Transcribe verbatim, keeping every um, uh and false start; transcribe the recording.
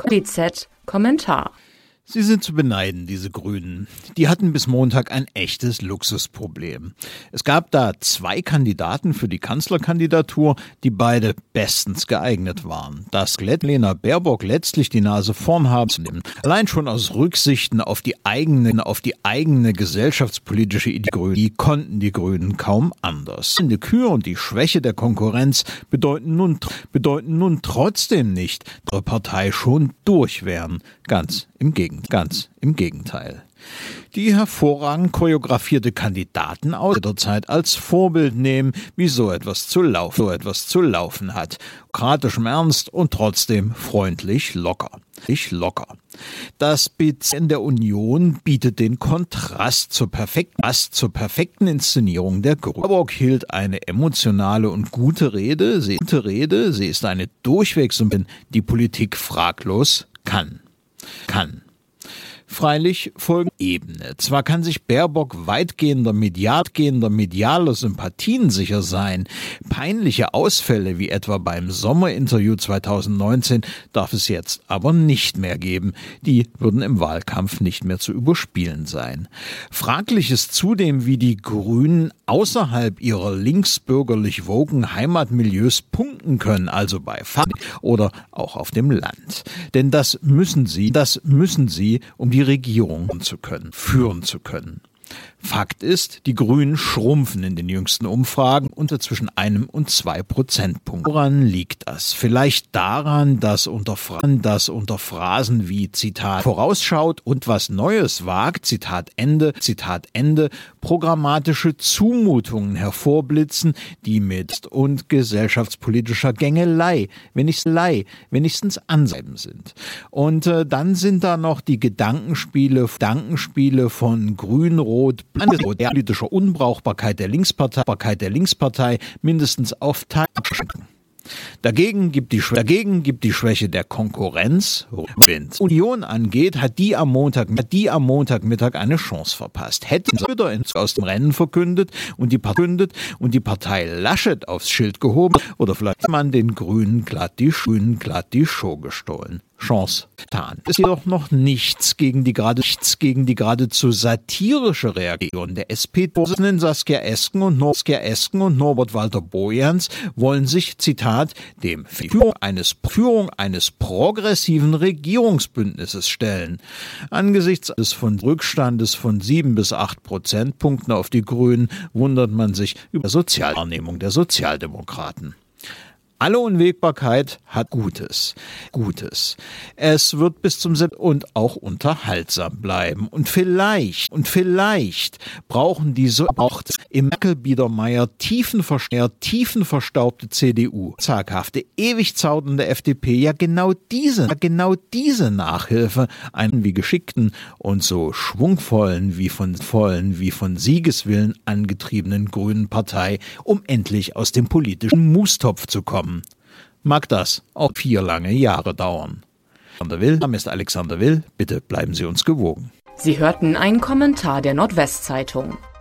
B Z Kommentar. Sie sind zu beneiden, diese Grünen. Die hatten bis Montag ein echtes Luxusproblem. Es gab da zwei Kandidaten für die Kanzlerkandidatur, die beide bestens geeignet waren. Dass Lena Baerbock letztlich die Nase vorn haben zu nehmen, allein schon aus Rücksichten auf die eigene, auf die eigene gesellschaftspolitische Ideologie, konnten die Grünen kaum anders. Die Kür und die Schwäche der Konkurrenz bedeuten nun, bedeuten nun trotzdem nicht, dass die Partei schon durch wären. Ganz im Gegenteil. Ganz im Gegenteil. Die hervorragend choreografierte Kandidaten aus der Zeit als Vorbild nehmen, wie so etwas zu laufen, so etwas zu laufen hat. Demokratischem Ernst und trotzdem freundlich locker. Ich locker. Das B Z in der Union bietet den Kontrast zur perfekten, zur perfekten Inszenierung der Grünen. Baerbock hielt eine emotionale und gute Rede. Sie, gute Rede. Sie ist eine durchwegs, die Politik fraglos kann. Kann. Freilich folgende Ebene. Zwar kann sich Baerbock weitgehender, mediatgehender medialer Sympathien sicher sein. Peinliche Ausfälle wie etwa beim Sommerinterview zweitausendneunzehn darf es jetzt aber nicht mehr geben. Die würden im Wahlkampf nicht mehr zu überspielen sein. Fraglich ist zudem, wie die Grünen außerhalb ihrer linksbürgerlich wogen Heimatmilieus punkten können, also bei F A oder auch auf dem Land. Denn das müssen sie, das müssen sie, um die die Regierung zu können, führen zu können. Fakt ist, die Grünen schrumpfen in den jüngsten Umfragen unter zwischen einem und zwei Prozentpunkten. Woran liegt das? Vielleicht daran, dass unter, dass unter Phrasen wie Zitat vorausschaut und was Neues wagt, Zitat Ende, Zitat Ende, programmatische Zumutungen hervorblitzen, die mit und gesellschaftspolitischer Gängelei, wenigstens, wenigstens anseiben sind. Und äh, dann sind da noch die Gedankenspiele, Gedankenspiele von Grün, Rot, der politischer Unbrauchbarkeit der Linkspartei, der Linkspartei mindestens auf Teil. Dagegen gibt die, dagegen gibt die Schwäche der Konkurrenz Wind. Union angeht, hat die am Montag, hat die am Montagmittag eine Chance verpasst. Hätte Söder aus dem Rennen verkündet und die, verkündet und die Partei Laschet aufs Schild gehoben oder vielleicht man den Grünen glatt die Grünen glatt die Show gestohlen. Chance getan. Es ist jedoch noch nichts gegen die gerade nichts gegen die geradezu satirische Reaktion der S P-Vorsitzenden Saskia Esken und Saskia Esken und Norbert Walter Borjans wollen sich, Zitat, dem Führung eines Führung eines progressiven Regierungsbündnisses stellen. Angesichts des von Rückstandes von sieben bis acht Prozentpunkten auf die Grünen wundert man sich über die Sozialwahrnehmung der Sozialdemokraten. Alle Unwägbarkeit hat Gutes. Gutes. Es wird bis zum September und auch unterhaltsam bleiben. Und vielleicht, und vielleicht brauchen die so, braucht im Merkel-Biedermeier tiefenverstärkt, tiefenverstaubte C D U, zaghafte, ewig zaudernde F D P, ja genau diese, ja genau diese Nachhilfe, einen wie geschickten und so schwungvollen wie von vollen, wie von Siegeswillen angetriebenen grünen Partei, um endlich aus dem politischen Mustopf zu kommen. Mag das auch vier lange Jahre dauern. Alexander Will, Name ist Alexander Will, bitte bleiben Sie uns gewogen. Sie hörten einen Kommentar der Nordwestzeitung.